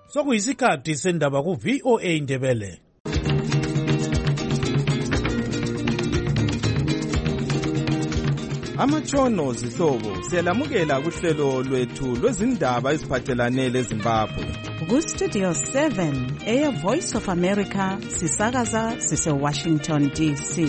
Sokuyisikhathi sendaba ku VOA Indebele. Amatshono zihlobo siyalamukela kuhlelo lwethu lwezindaba eziphathelane leZimbabwe. Ku Studio 7 Air Voice of America sisakaza sise Washington DC.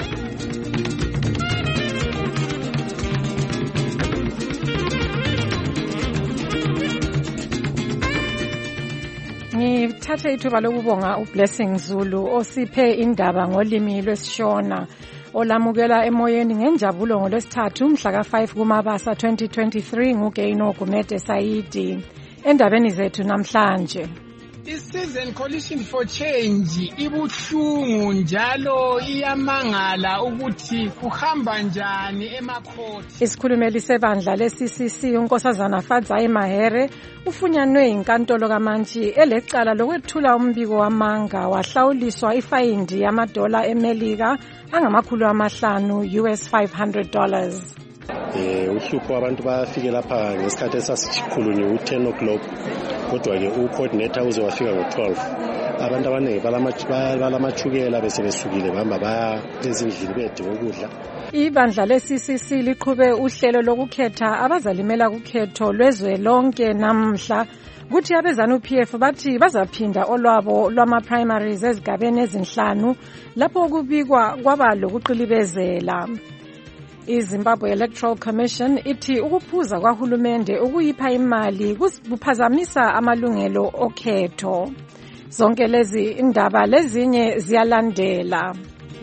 Ngithathe ithuba lokubonga uBlessing Zulu osiphe indaba ngolimi lwesishona. Olamukela emoyeni ngenjabulo ngolwesithathu mhla ka5 kuMabasa 2023 nguGaino Gumede Saidi. Endabeni zethu namhlanje, iCitizen Coalition for Change ibuhlungu njalo iyamangala ukuthi kuhamba njani emakhoti. Isikhulumeli sebandla leCCC uNkosazana Fadzai Mahere ufunyanwe inkantolo kaMantshi elecala lokwethula umbiko wamanga wahlawuliswa ifayindi yamadola eMelika angama500 US $500. Uhlupho abantu bafike lapha ngesikhathi esasikhulunywe u10 o'clock kodwa ke ucoordinator uze wafika ngo12. Abantu abaningi balamachukela bese besukile bahamba baya ezindlini bedinga ukudla. Ibandla leCCC liqhube uhlelo lokukhetha abazalimela kukhetho lwezwe lonke namhla. Kuthi abezanu-PF bathi bazaphinda olwabo lwama-primaries ezigabeni ezinhlanu lapho kubikwa kwaba lokuqilibezela. iZimbabwe Electoral Commission ithi ukuphuza kwahulumende ukuyipha imali kuphazamisa amalungelo okhetho. Zonke lezi indaba lezinye ziyalandela.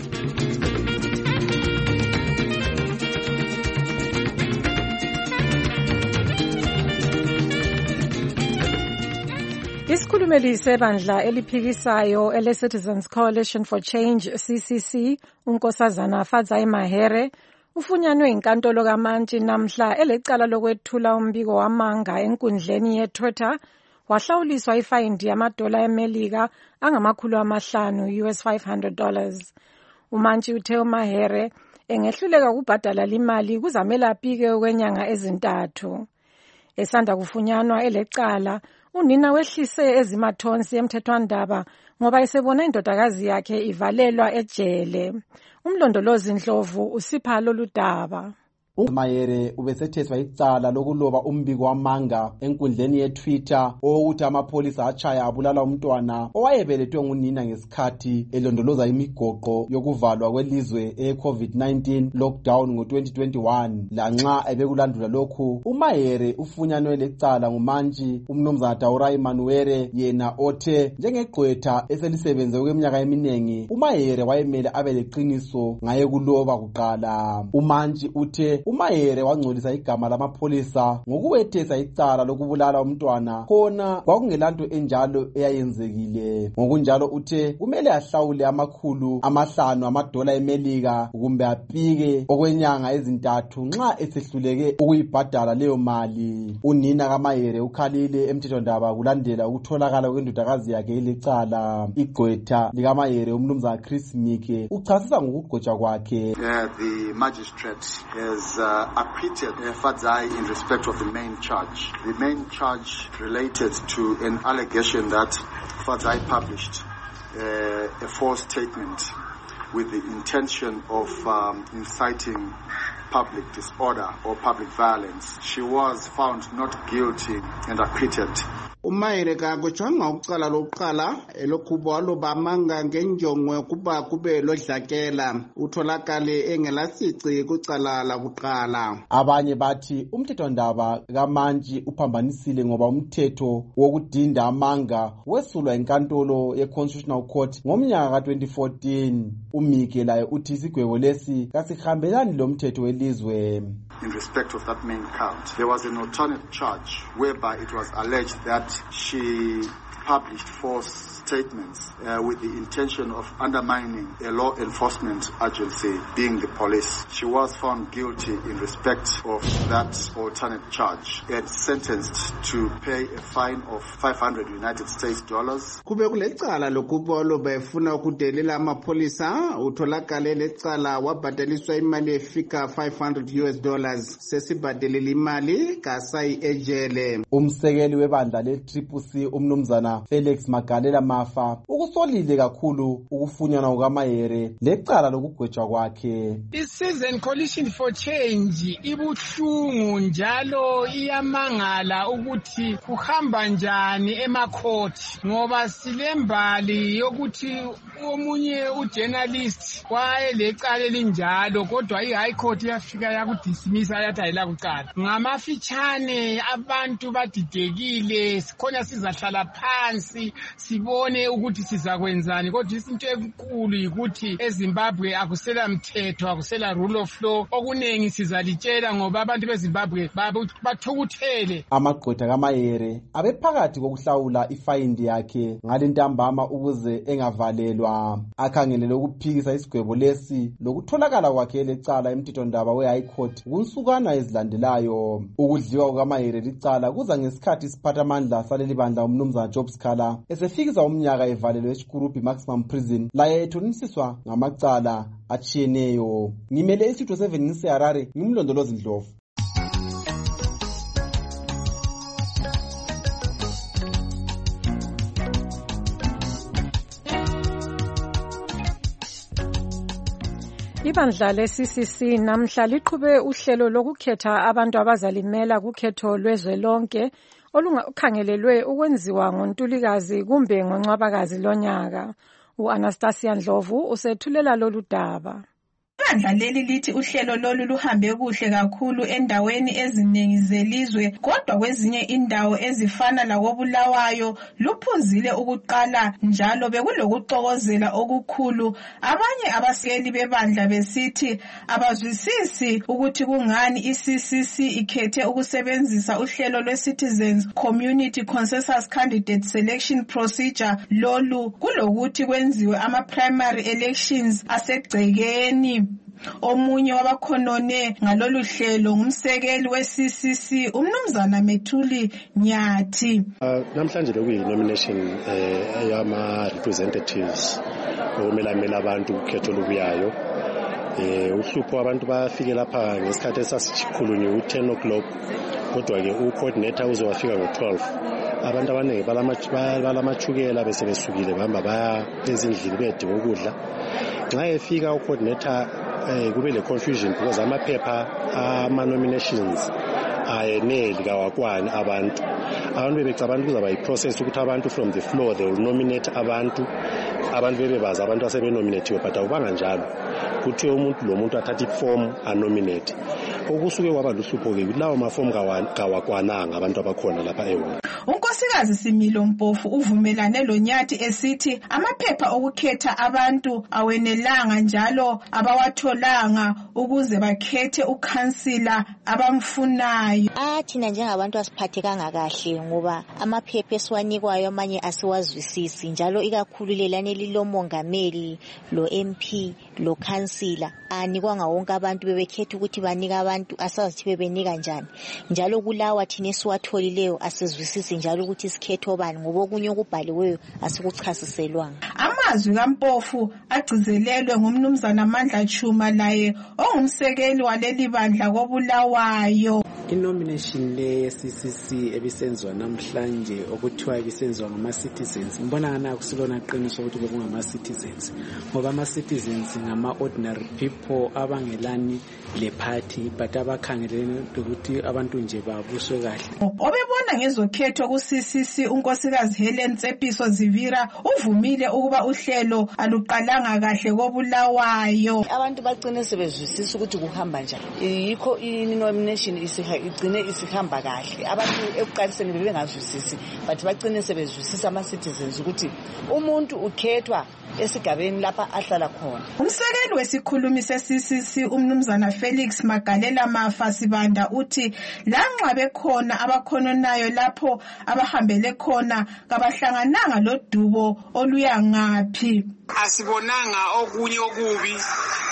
Isikhulumeli sebandla eliphikisayo ele-Citizens Coalition for Change CCC uNkosazana Fadzai Mahere ufunyanwe inkantolo kaMantshi namhla elecala lokwethula umbiko wamanga enkundleni yeTwitter wahlawuliswa ifayindi yamadola eMelika angama500 US $500. uMantshi uthe uMahere engehluleka ukubhadala imali kuzamele aphike okwenyanga ezintathu. Esanda kufunyanwa elecala unina wehlise ezimathonsi emthethwandaba ngoba esebona indodakazi yakhe ivalelwa ejele. Umlondolozi Ndlovu usipha lolu daba. uMahere ubesetheswa icala lokuloba umbiko wamanga enkundleni yeTwitter ukuthi amapholisa achaya abulala umntwana owayebelethwe ngunina ngesikhathi elondoloza imigoqo yokuvalwa kwelizwe eCovid-19 lockdown ngo-2021. Lanxa ebekulandula lokhu, uMahere ufunyanwe lecala nguMantshi umnumzana Taurai Manuere, yena othe njengegqwetha eselisebenze kweminyaka eminengi uMahere wayemele abe leqiniso ngaye kuloba kuqala. uMantshi uthe uMahere wangcolisa igama lamapholisa ngokuwethesa icala lokubulala umntwana khona kwakungelanto enjalo eyayenzekile. Ngokunjalo uthe kumele ahlawule $500 amadola eMelika kumbe aphike okwenyanga ezintathu nxa esehluleke ukuyibhadala leyo mali. Unina kaMahere ukhalile emthethwandaba kulandela ukutholakala kwendodakazi yakhe ilecala. Igqwetha likaMahere umnumzana Chris Mike uchasisa ngokugqotshwa kwakhe. The magistrate has acquitted Fadzai in respect of the main charge. The main charge related to an allegation that Fadzai published a false statement with the intention of inciting public disorder or public violence. She was found not guilty and acquitted. uMahere kakujwanga ucala lokuqala elokhubo waloba amanga ngenjongo kuba kube lodlakela utholakale engelasici kucala lakuqala. Abanye bathi umthethwandaba kaMantshi uphambanisile ngoba umthetho wokudinda amanga wesulwa inkantolo ye-Constitutional Court ngomnyaka ka-2014. uMike laye uthi isigwebo lesi kasihambelani lomthetho welizwe. In respect of that main count, there was an alternate charge whereby it was alleged that she published false statements with the intention of undermining a law enforcement agency, being the police. She was found guilty in respect of that alternate charge and sentenced to pay a fine of $500 United States. Kube kulecala lokuba loba efuna ukudelela amapholisa utholakale lecala wabhadaliswa imali efika $500 US sesibhadelela imali kasayi ejele. Umsekeli webandla le-CCC umnumzana Felix Magalela Mafa ukusolile kakhulu ukufunyanwa kukaMahere lecala lokugwetshwa kwakhe. I-Citizen Coalition for Change ibuhlungu njalo iyamangala ukuthi kuhamba njani emakhoti, ngoba silembali yokuthi omunye ujournalist wayelecala elinjalo kodwa i-High Court yafika yakudismissa yathi ayilakucala. Ngamafitshane abantu badidekile, sikhona sizahlala phansi sibone ukuthi sizakwenzani, kodwa isinto enkulu yikuthi eZimbabwe akusela mthetho, akusela rule of law. Okunengi sizalitshela ngoba abantu beZimbabwe bathukuthele. Amagqwetha kaMahere abephakathi kokuhlawula ifayindi yakhe ngalentambama ukuze engavalelwa. Akhangelele ukuphikisa isigwebo lesi lokutholakala kwakhe lecala emthethondaba we-High Court kunsukwana ezilandelayo. Ukudliwa kukaMahere licala kuza ngesikhathi isiphathamandla saleli bandla umnumzana Job Scala esefikisa umnyaka evalelwe eShikurupi Maximum Prison laye ethonisiswa ngamacala atshiyeneyo. Ngimele isitho 7 ngiseHarare, ngimlondolozi Ndlovu. Ibandla le-CCC namhla liqhube uhlelo lokukhetha abantu abazalimela kukhetho lwezwelonke olukhangelelwe ukwenziwa ngoNtulikazi kumbe ngoNcwabakazi lonyaka. U-Anastasia Ndlovu usethulela lolu daba. Ibandla leli lithi uhlelo lolu luhambe kuhle kakhulu endaweni eziningi zelizwe, kodwa kwezinye indawo ezifana lakoBulawayo luphuzile ukuqala njalo bekulokuxokozela okukhulu. Abanye abasekeli bebandla besithi abazwisisi ukuthi kungani i-CCC ikhethe ukusebenzisa uhlelo lwe-Citizens Community Consensus Candidate Selection Procedure lolu kulokuthi kwenziwe ama-primary elections asegcekeni. Omunye wabakhonone ngalolu hlelo ngumsekeli we-CCC umnumzana Methuli Nyathi. Namhlanje bekuyi-nomination yama-representatives okumelamela abantu kukhetho olubuyayo. Uhlupho abantu bafike lapha ngesikhathi esasikhulunywe u-10 o'clock, kodwa-ke u-coordinator uzowafika ngo-12. Abantu abaningi balamachukela bese besukile bahamba baya ezindlini bedinga ukudla. Nxa efika u-coordinator kube le confusion because amaphepha ama-nominations ayeneli kawakwani abantu bebecabanga kuzaba yi-process ukuthi abantu from the floor they will nominate abantu bebebazi abantu asebenominathiwe, but awubanga njalo. Kuthiwe lo muntu athatha iform anominate. Okusuke kwaba luhlupho-ke lawo mafomu kawakwananga abantu abakhona lapha ehholo. uNkosikazi Similo Mpofu uvumelane loNyathi esithi amaphepha okukhetha abantu awenelanga njalo abawatholanga ukuze bakhethe ukhansila abamfunayo. Thina njengabantu asiphathekanga kahle ngoba amaphepha esiwanikwayo amanye asiwazwisisi, njalo ikakhulu lelane lilomongameli lo MP lo khansila anikwanga wonke abantu bebekhetha ukuthi banika abantu asazi bebenika njani, njalo kulawa thina esiwatholileyo asizwisisi njalo ukuthi sikhetho bani ngoba okunye okubhaliweyo asikuchasiselwanga. Amazwi kaMpofu agcizelelwe ngumnumzana Mandla Chuma laye ongumsekeli waleli bandla koBulawayo. I-nomination le-CCC ebisenziwa namhlanje okuthiwa ibisenziwa ngama-citizens, ngibona ngana akusilona qiniso ukuthi bekungama-citizens ngoba ama-citizens ngama-ordinary people abangelani le party but abakhangelene ukuthi abantu nje babuswe kahle. Obebona ngezokhetho ku-CCC unkosikazi Helen Tsepiso Zivira uvumile ukuba uhlelo aluqalanga kahle koBulawayo. Abantu bagcine sebezwisisa ukuthi kuhamba njani, yikho i-nomination igcine isihamba kahle. Abantu ekuqaliseni bebengazwisisi but bagcine sebezwisisa ama-citizens ukuthi umuntu ukhethwa esigabeni lapha ahlala khona. Umsekeli wesikhulumi se-CCC umnumzana Felix Magalela Mafa Sibanda uthi lanxa bekhona abakhononayo lapho abahambele khona kabahlangananga lodubo oluya ngaphi. Asibonanga okunye okubi,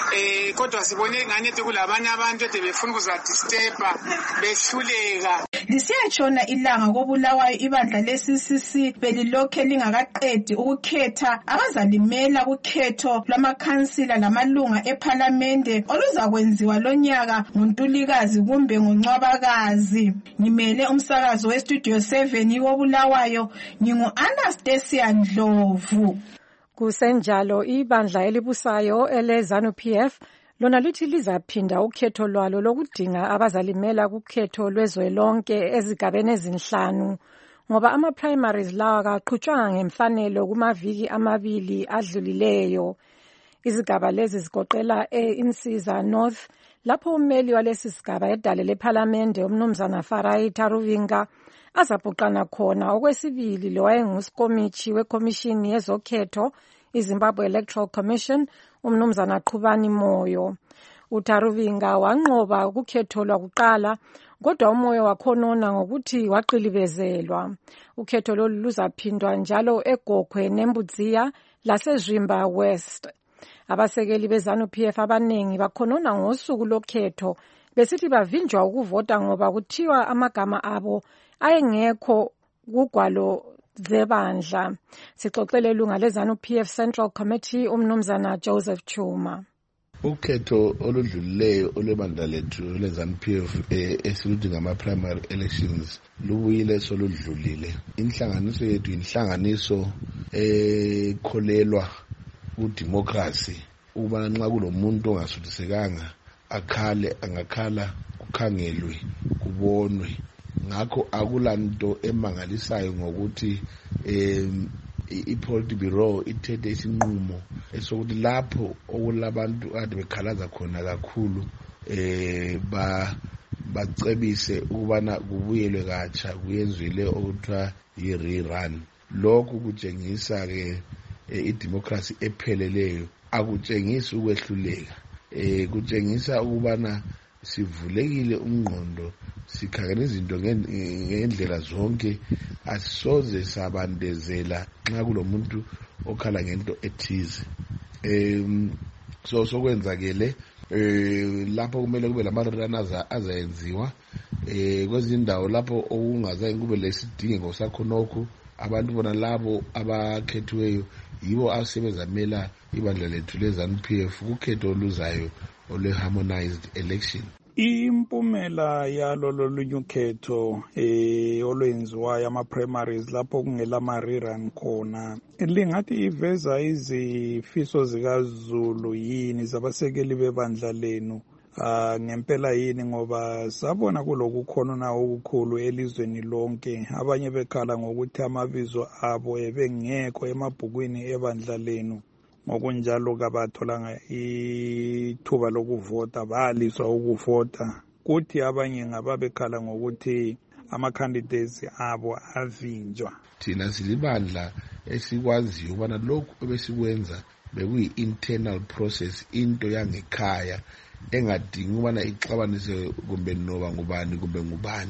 kodwa sibone ngani ukuthi kulabanye abantu ede befuna ukuzadisturba behluleka. Lisiyatshona ilanga koBulawayo ibandla le-CCC belilokhe lingakaqedi ukukhetha abazalimela kukhetho lwamakhansila lamalunga ephalamende oluzakwenziwa lonyaka ngoNtulikazi kumbe ngoNcwabakazi. Ngimele umsakazo weStudio 7 koBulawayo, ngingu-Anastasia Ndlovu. Kusenjalo ibandla elibusayo ele-ZANU-PF lona lithi lizaphinda ukhetho lwalo lokudinga abazalimela kukhetho lwezwelonke ezigabeni ezinhlanu ngoba ama-primaries lawa kaqhutshwanga ngemfanelo kumaviki amabili adlulileyo. Izigaba lezi zigoqela e-Insiza North lapho ummeli walesi sigaba edale lephalamende umnumzana Farai Taruvinga azabhuqana khona okwesibili lo wayenguskomithi wekomishini yezokhetho iZimbabwe Electoral Commission umnumzana Qhubani Moyo. uTaruvinga wanqoba ukukhetho lwakuqala kodwa umoyo wakhonona ngokuthi waqilibezelwa. Ukhetho lolu luzaphindwa njalo eGokhwe neMbudziya laseZwimba West. Abasekeli beZANU-PF abanengi bakhonona ngosuku lokhetho besithi bavinjwa ukuvota ngoba kuthiwa amagama abo ayengekho kugwalo zebandla. Sixoxele ilunga leZANU-PF Central Committee umnumzana Joseph Chuma. Ukhetho oludlulileyo olwebandla lethu leZANU-PF esiluthi ngama-primary elections lubuyile soludlulile. Inhlanganiso yethu inhlanganiso ekholelwa kudemocracy ukuba nxa kulomuntu ongasuthisekanga akhale angakhala kukhangelwe kubonwe. Ngakho akulanto emangalisayo ngokuthi iPolitburo ithethe isinqumo esokuthi lapho okulabantu ade bekhalaza khona kakhulu bacebise ukubana kubuyelwe katsha kuyenzwile okuthiwa yi-rerun. Lokhu kutshengisa ke idemocracy epheleleyo, akutshengisi ukwehluleka, kutshengisa ukubana sivulekile umngqondo, sikhangela izinto ngendlela zonke, asisoze sabandezela nxa kulomuntu okhala ngento ethize. Sokwenzakele lapho kumele kube lama-runners azayenziwa kwezindawo lapho okungazange kube lesidingeko sakhonokho. Abantu bona labo abakhethiweyo yibo asebezamela ibandla lethu leZANU-PF kukhetho oluzayo olwe-harmonized election. Impumela yalo lolunye ukhetho olwenziwayo ama-primaries lapho kungelama-rerun khona lingathi iveza izifiso zikaZulu yini zabasekeli bebandla lenu ngempela yini, ngoba sabona kulokukhonona okukhulu elizweni lonke, abanye bekhala ngokuthi amabizo abo ebengekho emabhukwini ebandla lenu, ngokunjalo kabatholanga ithuba lokuvota, baliswa ukuvota. Kuthi abanye ngababekhala ngokuthi ama-candidates abo avinjwa. Thina silibandla esikwaziyo ukubana lokhu ebesikwenza bekuyi-internal process, into yangekhaya engadingi ukubana ixabanise kumbe noba ngubani kumbe ngubani.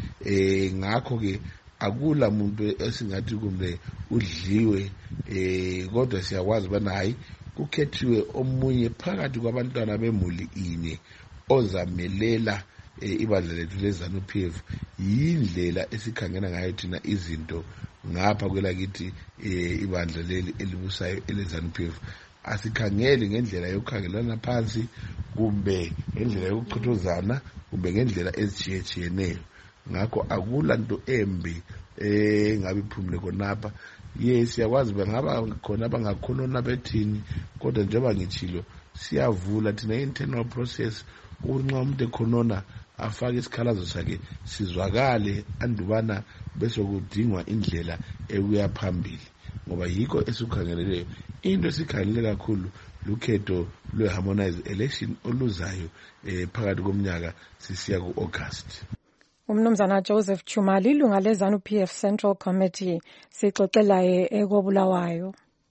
Ngakho-ke akula muntu esingathi kumbe udliwe, kodwa siyakwazi ukubana hayi kukhethiwe omunye phakathi kwabantwana bemuli inye ozamelela ibandla lethu leZANU-PF. Yindlela esikhangela ngayo thina izinto ngapha kwelakithi ibandla leli elibusayo eleZANU-PF. Asikhangeli ngendlela yokukhangelana phansi kumbe ngendlela yokuchothozana kumbe ngendlela ezitshiyeneyo. Ngakho akula nto embi ngabe iphumile khonapha. Siyakwazi bengaba khona abangakhonona bethini, kodwa njengoba ngitshilo siyavula thina internal process ukuthi nxa umuntu ekhonona afake isikhalazo sakhe sizwakale andubana bese kudingwa indlela ekuya phambili, ngoba yikho esikhangeleleyo. Into esikhangelele kakhulu lukhetho lwe-harmonized election oluzayo phakathi komnyaka sisiya ku-August. Umnumzana Joseph Chuma, ilunga leZANU-PF Central Committee, sixoxelaye eKobulawayo.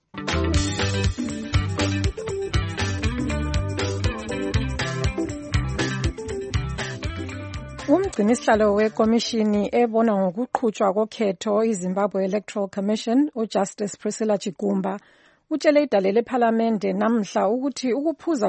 Umgcinisihlalo wekomishini ebona ngokuqhutshwa kokhetho iZimbabwe Electoral Commission, uJustice Priscilla Chigumba, utshele idale lephalamende namhla ukuthi ukuphuza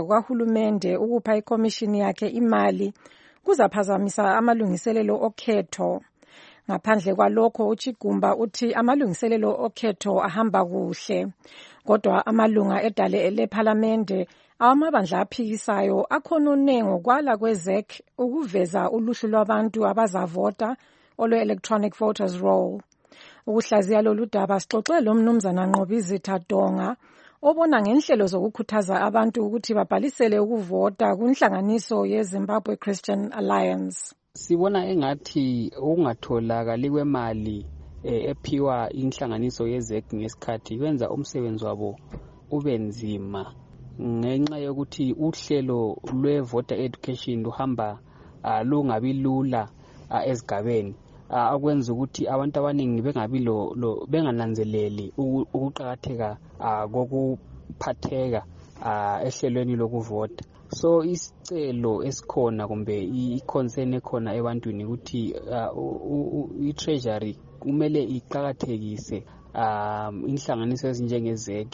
kukahulumende ukupha ikomishini yakhe imali kuzaphazamisa amalungiselelo okhetho. Ngaphandle kwalokho uChigumba uthi amalungiselelo okhetho ahamba kuhle, kodwa amalunga edale lephalamende awamabandla aphikisayo akhonone ngokwala kweZEC ukuveza uluhlu lwabantu abazavota olwe-electronic voters roll. Ukuhlaziya lolu daba sixoxe lo mnumzana Nqobizitha Donga obona ngenhlelo zokukhuthaza abantu ukuthi babhalisele ukuvota kunhlanganiso yeZimbabwe Christian Alliance. Sibona engathi ukungatholakali kwemali ephiwa inhlanganiso yeZEC ngesikhathi kwenza umsebenzi wabo ube nzima ngenxa yokuthi uhlelo lwe-voter education luhamba lungabi lula ezigabeni. Akwenza ukuthi abantu abaningi bengananzeleli ukuqakatheka kokuphatheka ehlelweni lokuvota. So isicelo esikhona kumbe i-concern ekhona ebantwini ukuthi i-treasury kumele iqakathekise inhlanganiso ezinjengeZEC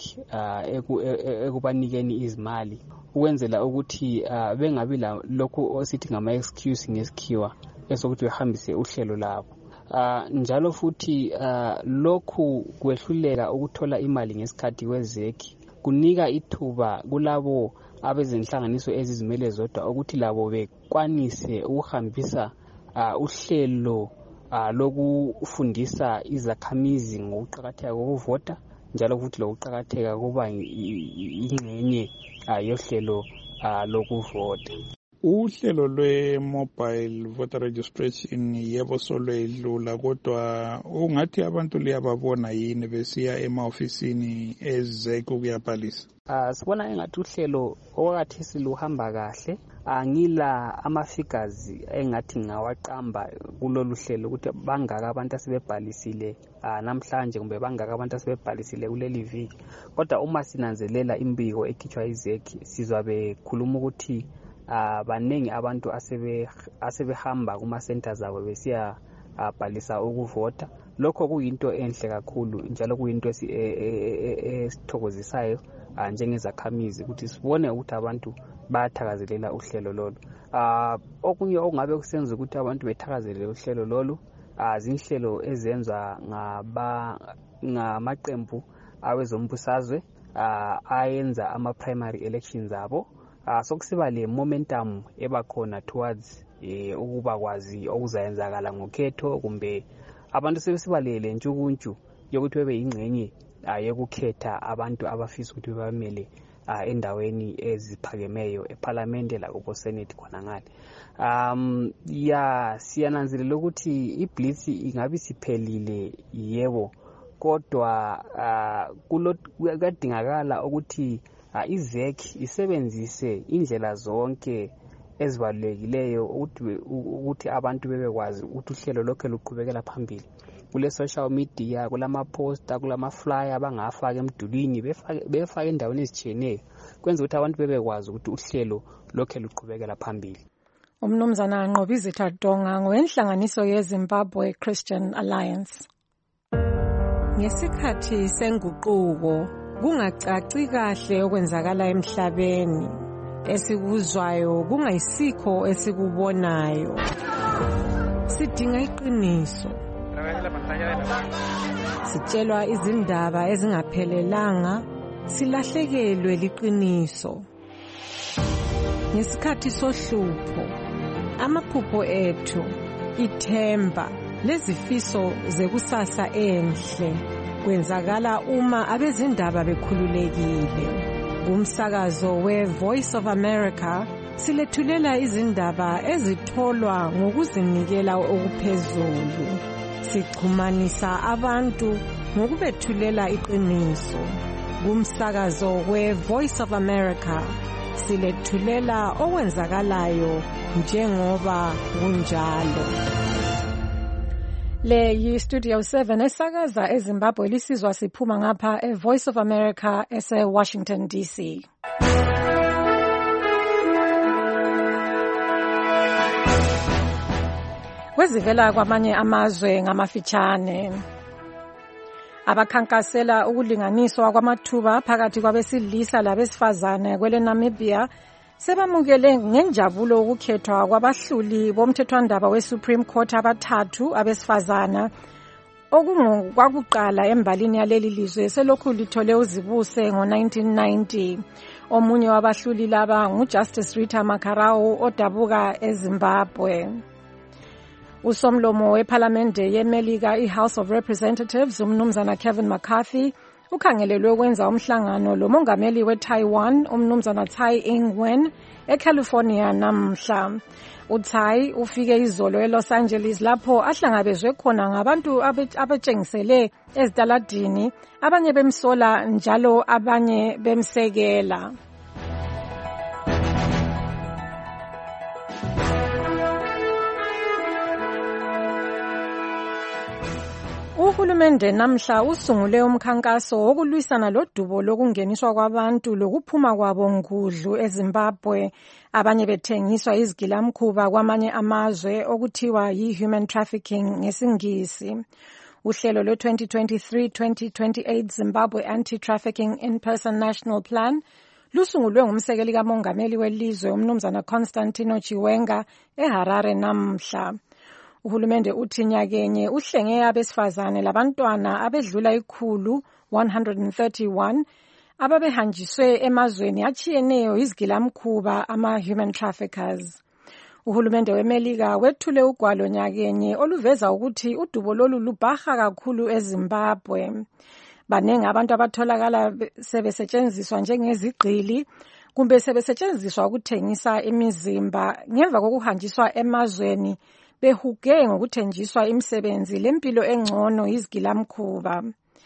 ekubanikeni izimali ukwenzela ukuthi bengabi lokho osithi ngama-excuse ngesikhiwa esokuthi behambise uhlelo labo. Njalo futhi lokhu kwehluleka ukuthola imali ngesikhathi kweZEC kunika ithuba kulabo abezinhlanganiso ezizimele zodwa ukuthi labo bekwanise ukuhambisa uhlelo lokufundisa izakhamizi ngokuqakatheka kokuvota njalo futhi lokuqakatheka kuba ingxenye yohlelo lokuvota. Uhlelo lwe-mobile voter registration yebo solwedlula, kodwa ungathi abantu liyababona yini besiya ema-ofisini eZEC ukuyabhalisa? Sibona engathi uhlelo okwakhathesi luhamba kahle. Angila ama-figures engathi ngawaqamba kulolu hlelo ukuthi bangaka abantu asebebhalisile namhlanje kumbe bangaka abantu asebebhalisile kuleli viki. Kodwa uma sinanzelela imbiko ekhitshwa yiZEC sizwa bekhuluma ukuthi baningi abantu asebehamba kuma-centers abo besiya bhalisa ukuvota. Lokho kuyinto enhle kakhulu njalo kuyinto esithokozisayo njengezakhamizi ukuthi sibone ukuthi abantu bayathakazelela uhlelo lolu. Okunye okungabe kusenza ukuthi abantu bethakazelele uhlelo lolu zinhlelo ezenzwa ngamaqembu awezombusazwe ayenza ama-primary elections abo. Sokusiba le momentum ebakhona towards ukuba kwazi okuzayenzakala ngokhetho kumbe abantu sebesibalele ntshukuntshu yokuthi bebe yingxenye yokukhetha abantu abafisa ukuthi bamele endaweni eziphakemeyo eParliament lakubo Senate khona ngale. Siyananzelela ukuthi iblitz ingabe siphelile yebo, kodwa kuyadingakala ukuthi iZEC isebenzise indlela zonke ezibalulekileyo ukuthi abantu bebekwazi ukuthi uhlelo lokho luqhubekela phambili. Kule social media, kulama-poster, kulama-flyer bangafaka emdulwini befaka endaweni ezitshiyeneyo kwenza ukuthi abantu bebekwazi ukuthi uhlelo lokho luqhubekela phambili. Umnumzana Nqobizitha Donga ngowenhlanganiso yeZimbabwe Christian Alliance. Ngesikhathi senguquko kungacaci kahle okwenzakala emhlabeni, esikuzwayo kungayisikho esikubonayo. Sidinga iqiniso. Sitshelwa izindaba ezingaphelelanga, silahlekelwe liqiniso. Ngesikhathi sohlupho, amaphupho ethu, ithemba lezifiso zekusasa enhle kwenzakala uma abezindaba bekhululekile. Kumsakazo we-Voice of America silethulela izindaba ezitholwa ngokuzinikela okuphezulu. Sichumanisa abantu ngokubethulela iqiniso. Kumsakazo we-Voice of America silethulela okwenzakalayo njengoba kunjalo. Le yi-Studio 7 esakaza eZimbabwe lisizwa siphuma ngapha e-Voice of America ese-Washington DC. Kwezivela kwamanye amazwe ngamafitshane. Abakhankasela ukulinganiswa kwamathuba phakathi kwabesilisa labesifazane kwele Namibia sebamukele ngenjabulo ukukhethwa kwabahluli bomthethwandaba we-Supreme Court abathathu abesifazana okungokwakuqala embalini yaleli lizwe selokhu lithole uzibuse ngo-1990. Omunye wabahluli laba nguJustice Rita Makarau odabuka eZimbabwe. Usomlomo wePhalamende yeMelika iHouse of Representatives umnumzana Kevin McCarthy ukhangelelwe ukwenza umhlangano lomongameli weTaiwan umnumzana Tsai Ing-wen eCalifornia namhla. uTsai ufike izolo eLos Angeles lapho ahlangabezwe khona ngabantu abatshengisele ezitaladini, abanye bemsola njalo abanye bemsekela. Uhulumende namhla usungule umkhankaso wokulwisana lodubo lokungeniswa kwabantu lokuphuma kwabo ngudlu eZimbabwe, abanye bethengiswa izigilamkhuba kwamanye amazwe okuthiwa yi-human trafficking ngesingisi. Uhlelo lwe-2023-2028 Zimbabwe Anti-Trafficking In-Person National Plan lusungulwe ngumsekeli kamongameli welizwe umnumzana Constantino Chiwenga eHarare namhla. Uhulumende uthi nyakenye uhlenge abesifazane labantwana abedlula 131 ababehanjiswe emazweni achiyeneyo izigilamkhuba ama-human traffickers. Uhulumende weMelika wethule ugwalo nyakenye oluveza ukuthi udubo lolu lubhaha kakhulu eZimbabwe. Banengi abantu abatholakala sebesetshenziswa njengezigqili kumbe sebesetshenziswa ukuthengisa imizimba ngemva kokuhanjiswa emazweni behuge ngokuthenjiswa imisebenzi lempilo engcono izigilamkhuba.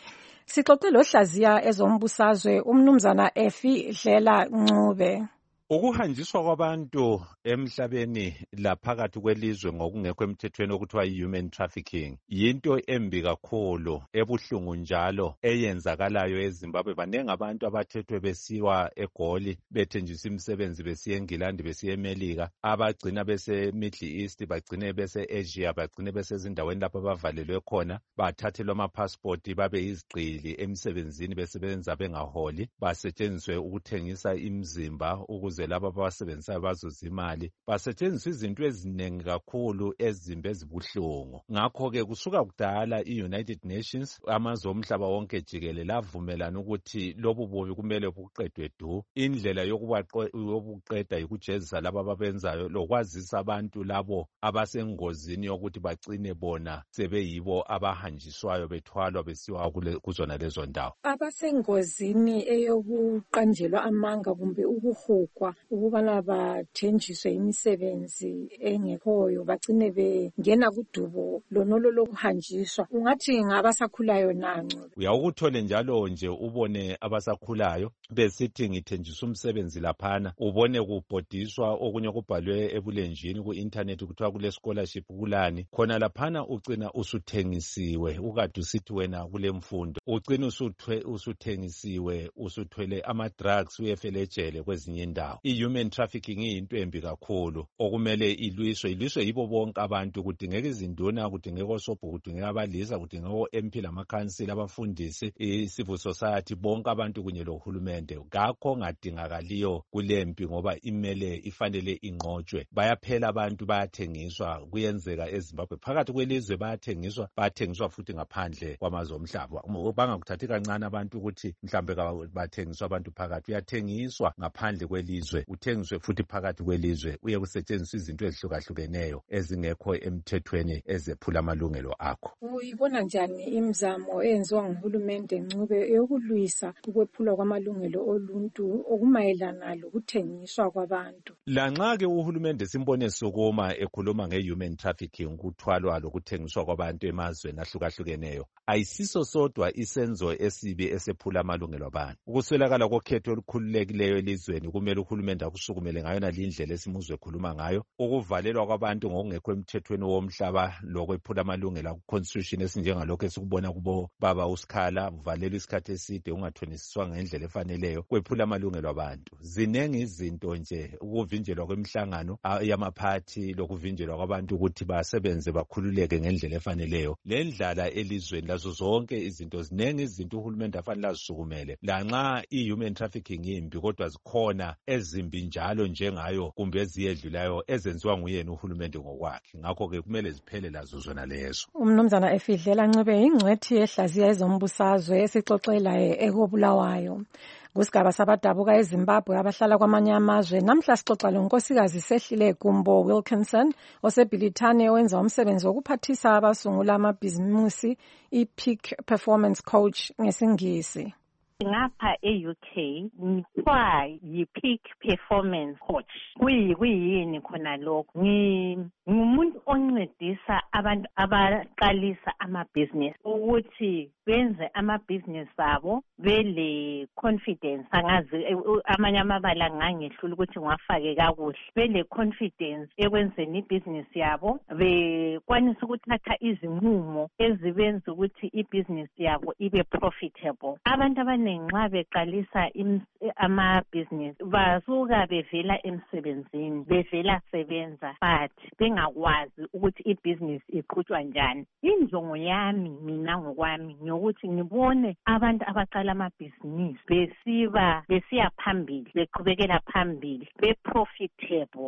Sixoxe lohlaziya ezombusazwe umnumzana Efi Dlela Ncube. Ukuhanjiswa kwabantu emhlabeni laphakathi kwelizwe ngokungekho emthethweni okuthiwa yi-human trafficking yinto embi kakhulu ebuhlungu njalo eyenzakalayo eZimbabwe. Banengi abantu abathethwe besiwa eGoli bethenjiswa imisebenzi besiya eNgilandi besiya eMelika, abagcina bese Middle East, bagcine bese Asia, bagcine besezindaweni lapho abavalelwe khona, bathathelwa ama-passport babe yizigqili emsebenzini besebenza bengaholi, basetshenziswe ukuthengisa imizimba ukuze laba abasebenzisayo bazuza imali, basetshenziswa izinto eziningi kakhulu ezimbi ezibuhlungu. Ngakho-ke kusuka kudala i-United Nations, amazwe omhlaba wonke jikelele avumelana ukuthi lobu bubi kumele buqedwe du. Indlela yokubuqeda yikujezisa laba ababenzayo lokwazisa abantu labo abasengozini yokuthi bagcine bona sebeyibo abahanjiswayo bethwalwa besiwa kuzona lezo ndawo. Abasengozini eyokuqanjelwa amanga kumbe ukuhugwa ukubana bathenjiswe imisebenzi engekhoyo bagcine bengena kudubo lonolo lokuhanjiswa, ungathi ngabasakhulayo nancu. Uyawukuthole njalo nje ubone abasakhulayo besithi ngithenjiswa umsebenzi laphana, ubone kubhodiswa okunye kubhalwe ebulenjini ku-internet kuthiwa kule scholarship kulani, khona laphana ucina usuthengisiwe ukade usithi wena kule mfundo, ucina usuthengisiwe usuthwele ama-drugs uyefele ejele kwezinye indawo. I-human trafficking iyinto embi kakhulu okumele ilwiswe yibo bonke abantu, kudingeka izinduna, kudingeka osobho, kudingeka abalisa, kudingeka o-MP lamakhansila, abafundisi, i-civil society, bonke abantu kunye lohulumende. Ngakho ngadingakaliyo kulempi ngoba ifanele inqotshwe. Bayaphela abantu, bayathengiswa, kuyenzeka eZimbabwe phakathi kwelizwe bayathengiswa futhi ngaphandle kwamazwe omhlaba. Bangakuthathi kancane abantu ukuthi mhlambe bathengiswa abantu phakathi, uyathengiswa ngaphandle kwelizwe, uthengiswe futhi phakathi kwelizwe, uye kusetshenziswa izinto ezihlukahlukeneyo ezingekho emthethweni ezephula amalungelo akho. Uyibona njani imizamo eyenziwa nguhulumende Ncube yokulwisa ukwephulwa kwamalungelo oluntu okumayelana lokuthengiswa kwabantu? Lanxa-ke uhulumende simbone sukuma ekhuluma nge-human trafficking, ukuthwalwa lokuthengiswa kwabantu emazweni ahlukahlukeneyo, ayisiso sodwa isenzo esibi esephula amalungelo abantu. Ukuswelakala kokhetho olukhululekileyo elizweni kumele uhulumende akusukumele ngayona lindlela esimuzwe ekhuluma ngayo. Ukuvalelwa kwabantu ngokungekho emthethweni womhlaba lokwephula amalungelo aku-constitution esinjengalokho esikubona kubo baba uSikhala, uvalelwa isikhathi eside ungathonisiswanga ngendlela efaneleyo, kwephula amalungelo abantu. Zinengi izinto nje, ukuvinjelwa kwemihlangano yamaphathi, lokuvinjelwa kwabantu ukuthi basebenze bakhululeke ngendlela efaneleyo. Le ndlala elizweni lazo zonke izinto, zinengi izinto uhulumende afanele azisukumele. Lanxa i-human trafficking imbi, kodwa zikhona ezimbi njalo njengayo kumbe eziyedlulayo ezenziwa nguyena uhulumende ngokwakhe. Ngakho-ke kumele ziphele lazo zona lezo. Umnumzana Efidlela Ncube ingcwethi ehlaziya ezombusazwe esixoxela ekobulawayo. Kusigaba sabadabuka eZimbabwe abahlala kwamanye amazwe. Namhla sixoxa lonkosikazi Sehlile Gumbo Wilkinson osebhilithane owenza umsebenzi wokuphathisa abasungula amabhizimusi i-Peak Performance Coach ngesingisi. Ngapha e-UK ngithiwa yi-Peak Performance Coach. Kuyini khona lokho? Ngumuntu oncedisa abantu abaqalisa amabhizinisi ukuthi benze amabhizinisi abo bele confidence. Angazi amanye amabala ngangehlula ukuthi ngiwafake kakuhle. Bele confidence ekwenzeni ibhizinisi yabo, bekwanisa ukuthatha izinqumo ezibenza ukuthi ibhizinisi yabo ibe profitable. Abantu nxa beqalisa amabhizinisi basuka bevela emsebenzini, bevela sebenza, but bengakwazi ukuthi ibhizinisi iqhutshwa njani. Injongo yami mina ngokwami ngiyokuthi ngibone abantu abaqala amabhizinisi besiya phambili, beqhubekela phambili, be-profitable,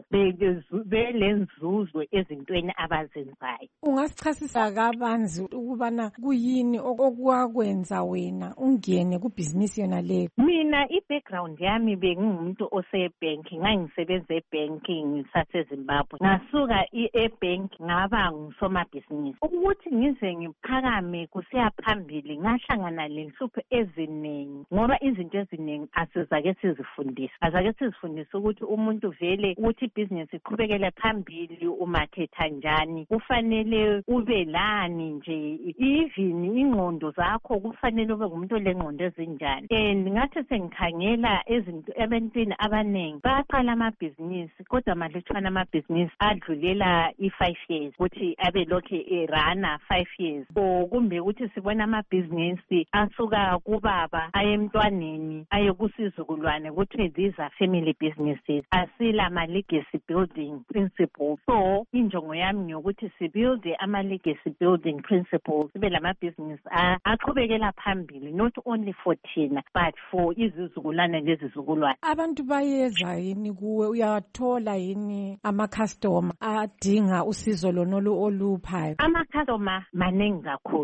belenzuzo ezintweni abazenzayo. Ungasichasisa kabanzi ukubana kuyini okwakwenza wena ungene kubhizinisi yona leyo? Mina i-background yami bengumuntu ose-banking, ngangisebenza e-banking ngisaseZimbabwe. Ngasuka e-bank ngaba ngusomabhizinisi. Ukuthi ngize ngiphakame kusiya phambili ngahlangana lenhlupho eziningi, ngoba izinto eziningi asizake sizifundise ukuthi umuntu vele ukuthi ibhizinisi iqhubekele phambili umakhetha njani, kufanele ube lani nje, even ingqondo zakho kufanele ube ngumuntu olengqondo ezinjani. And ngathi sengikhangela ebantwini abaningi baqala amabhizinisi kodwa malutshwana amabhizinisi adlulela i-5 years ukuthi abe lokhe erana 5 years, kumbe ukuthi sibona amabhizinisi asuka kubaba aye emntwaneni aye kusizukulwane ukuthi these are family businesses, asila ama-legacy building principles. So injongo yami ngiyokuthi sibuilde ama-legacy building principles, sibe lamabhizinisi aqhubekela phambili, not only for thina but for izizukulwane lezizukulwane. Abantu bayeza yini kuwe, uyathola yini ama-customer adinga usizo lonolu oluphayo? Ama-customer maningi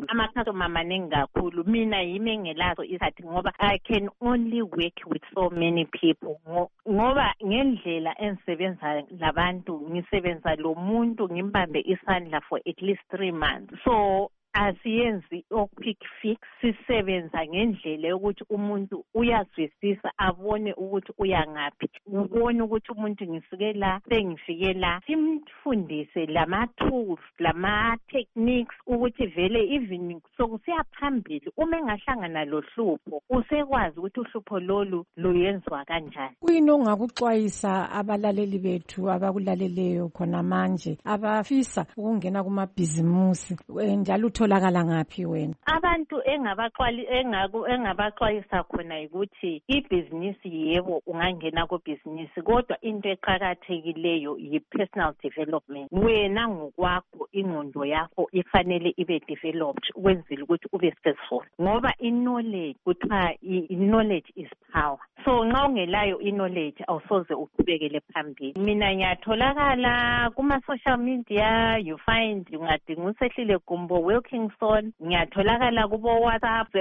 kakhulu. Mina yimi engelazo isikhathi ngoba I can only work with so many people. Ngoba ngendlela engisebenza labantu, ngisebenza lo muntu ngimbambe isandla for at least 3 months. So asiyenzi quick fix, sisebenza ngendlela yokuthi umuntu uyazwisisa, abone ukuthi uyangaphi, ubone ukuthi umuntu ngisuke la sengifike la, simfundise lama-tools, lama-techniques ukuthi vele even sokusiya phambili uma engahlangana lohlupho usekwazi ukuthi uhlupho lolu luyenzwa kanjani. Kuyini ongakuxwayisa abalaleli bethu abakulaleleyo khona manje abafisa ukungena kumabhizimusi njalo tholakala ngaphi wena? Abantu engabaxwayisa khona ukuthi ibhizinisi yebo ungangena kubhizinisi, kodwa into eqhakathekileyo yi-personal development. Wena ngokwakho ingqondo yakho ifanele ibe developed ukwenzela ukuthi ube successful, ngoba i-knowledge kuthiwa i-knowledge is power. So nxa ungelayo i-knowledge awusoze uqhubekele phambili. Mina ngiyatholakala kuma-social media, you find ungadinga uSehlile Gumbo Wilkinson, ngiyatholakala kubo WhatsApp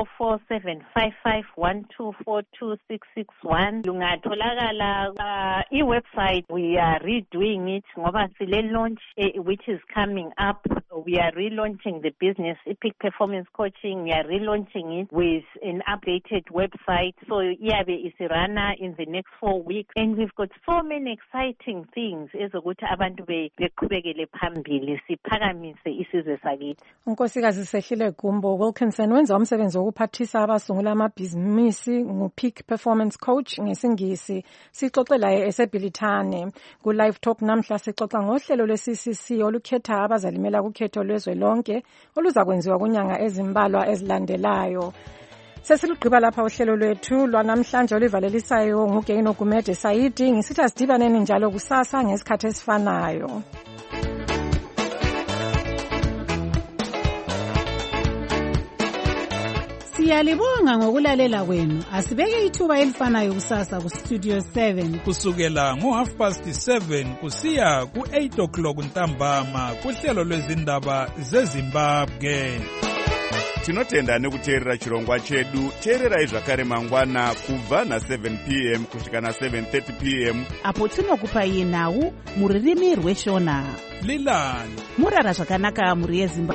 044755124261. Ungatholakala i-website, we are redoing it ngoba sile launch which is coming up. We are relaunching the business, Peak Performance Coaching. We are relaunching it with an updated website. So iyabe isirana in the next 4 weeks, and we've got so many exciting things ezokuthi abantu beqhubekele phambili siphakamise isizwe sakithi. Unkosikazi Sehlile Gumbo Wilkinson wenza umsebenzi wokuphathisa abasungula amabhizinisi ngu-Peak Performance Coach ngesingisi. Sixoxela esebhilithane ku Live Talk namhla sixoxa ngohlelo lwe-CCC olukhetha abazalimela kukhetho lwezwe lonke oluzakwenziwa kunyanga ezimbalwa ezilandelayo. Sesilugqiba lapha uhlelo lwethu lwanamhlanje olivalelisayo nguGaino Gumede Saidi. Ngisithi asidibaneni njalo kusasa ngesikhathi esifanayo. Siyalibonga ngokulalela kwenu. Asibeke ithuba elifanayo kusasa ku Studio 7 kusukela ngo7:30 kusiya ku8 ntambama kuhlelo lwezindaba zeZimbabwe. Tinotenda nekuteerera chirongwa chedu. Teererai zvakare mangwana kubva na7 p.m. kusvika na7:30 p.m. apo tinokupai nhau muririmi rweshona. Lilani murara zvakanaka muri yeZimbabwe.